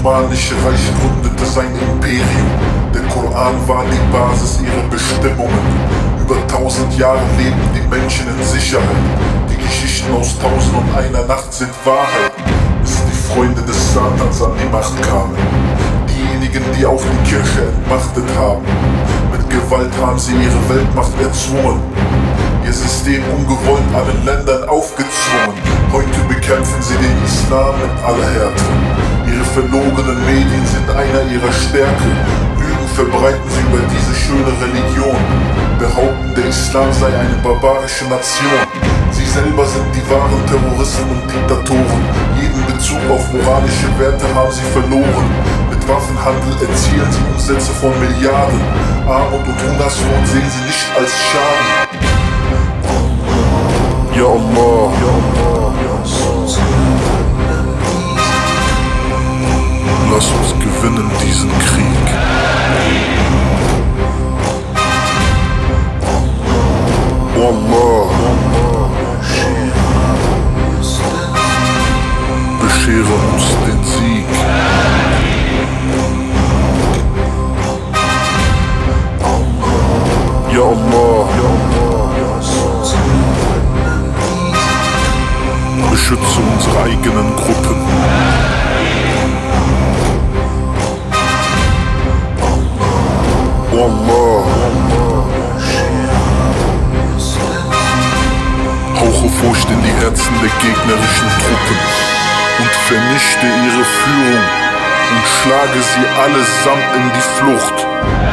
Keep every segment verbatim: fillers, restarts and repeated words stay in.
Osmanische Reich gründete sein Imperium. Der Koran war die Basis ihrer Bestimmungen. Über tausend Jahre leben die Menschen in Sicherheit. Die Geschichten aus Tausend und einer Nacht sind Wahrheit, bis die Freunde des Satans an die Macht kamen. Diejenigen, die auch die Kirche entmachtet haben. Mit Gewalt haben sie ihre Weltmacht erzwungen. Ihr System ungewollt allen Ländern aufgezwungen. Heute bekämpfen sie den Islam mit aller Härte. Ihre verlogenen Medien sind einer ihrer Stärke. Lügen verbreiten sie über diese schöne Religion. Behaupten, der Islam sei eine barbarische Nation. Sie selber sind die wahren Terroristen und Diktatoren. Jeden Bezug auf moralische Werte haben sie verloren. Mit Waffenhandel erzielen sie Umsätze von Milliarden. Armut und Hungersnot sehen sie nicht als Schaden. Ya Allah, Ya Allah, lass uns gewinnen diesen Krieg. Oh Allah, beschere uns den Sieg. Ya Allah, beschütze unsere eigenen Gruppen. Oh Allah, hauche Furcht in die Herzen der gegnerischen Truppen und vernichte ihre Führung und schlage sie allesamt in die Flucht.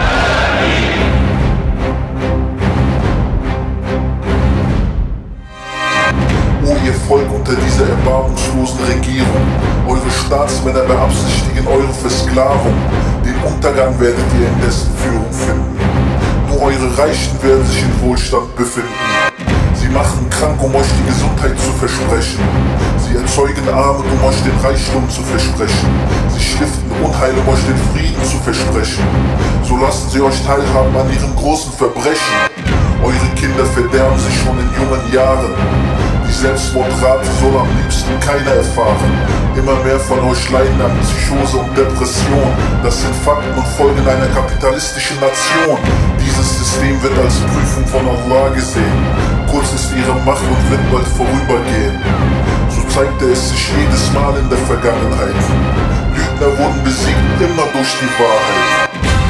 Ihr Volk unter dieser erbarmungslosen Regierung. Eure Staatsmänner beabsichtigen eure Versklavung. Den Untergang werdet ihr in dessen Führung finden. Nur eure Reichen werden sich in Wohlstand befinden. Sie machen krank, um euch die Gesundheit zu versprechen. Sie erzeugen Armut, um euch den Reichtum zu versprechen. Sie stiften Unheil, um euch den Frieden zu versprechen. So lassen sie euch teilhaben an ihren großen Verbrechen. Eure Kinder verderben sich schon in jungen Jahren. Die Selbstmordrate soll am liebsten keiner erfahren. Immer mehr von euch leiden an Psychose und Depression. Das sind Fakten und Folgen einer kapitalistischen Nation. Dieses System wird als Prüfung von Allah gesehen. Kurz ist ihre Macht und wird bald vorübergehen. So zeigte es sich jedes Mal in der Vergangenheit. Lügner wurden besiegt, immer durch die Wahrheit.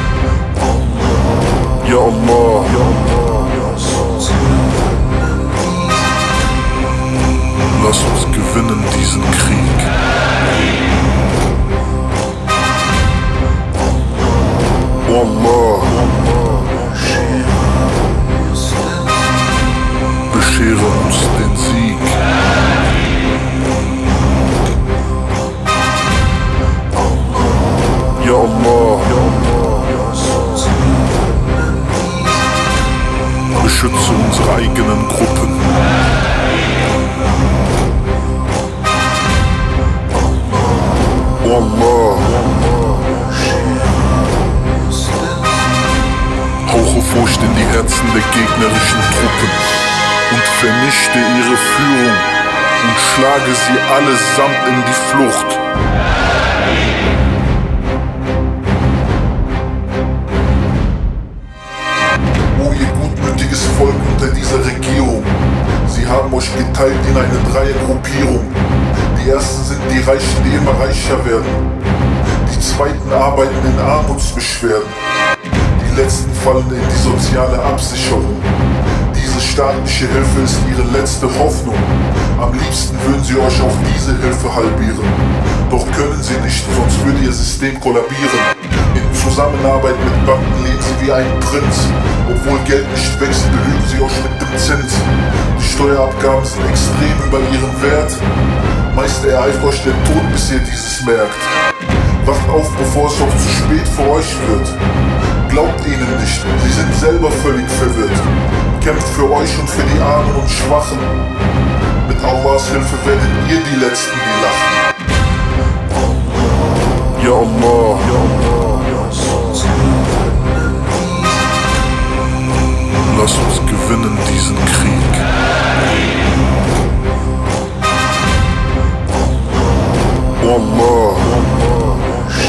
Ya Allah, Ya Allah, lass uns gewinnen diesen Krieg. Oh Allah, beschere uns den Sieg. Ya Allah, beschütze unsere eigenen Gruppen. Oh Allah, hauche Furcht in die Herzen der gegnerischen Truppen und vernichte ihre Führung und schlage sie allesamt in die Flucht. O ihr gutmütiges Volk unter dieser Regierung, sie haben euch geteilt in eine Dreiergruppierung. Die ersten sind die Reichen, die immer reicher werden. Die zweiten arbeiten in Armutsbeschwerden. Die letzten fallen in die soziale Absicherung. Diese staatliche Hilfe ist ihre letzte Hoffnung. Am liebsten würden sie euch auch diese Hilfe halbieren. Doch können sie nicht, sonst würde ihr System kollabieren. In Zusammenarbeit mit Banken leben sie wie ein Prinz. Obwohl Geld nicht wächst, belügen sie euch mit dem Zins. Die Steuerabgaben sind extrem über ihren Wert. Meist ereilt euch der Tod, bis ihr dieses merkt. Wacht auf, bevor es auch zu spät für euch wird. Glaubt ihnen nicht, sie sind selber völlig verwirrt. Kämpft für euch und für die Armen und Schwachen. Mit Allahs Hilfe werdet ihr die Letzten, die lachen. Ya Allah, Ya Allah, lass uns gewinnen diesen Krieg. Oh Allah,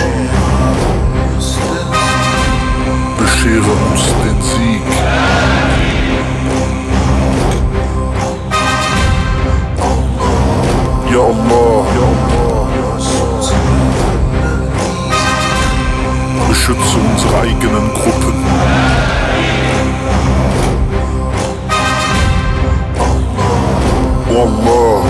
anderen Gruppen. Allah,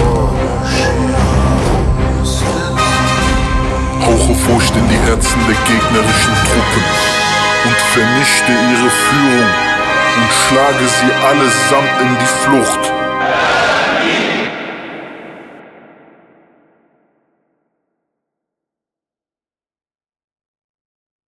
hauche Furcht in die Herzen der gegnerischen Truppen und vernichte ihre Führung und schlage sie allesamt in die Flucht.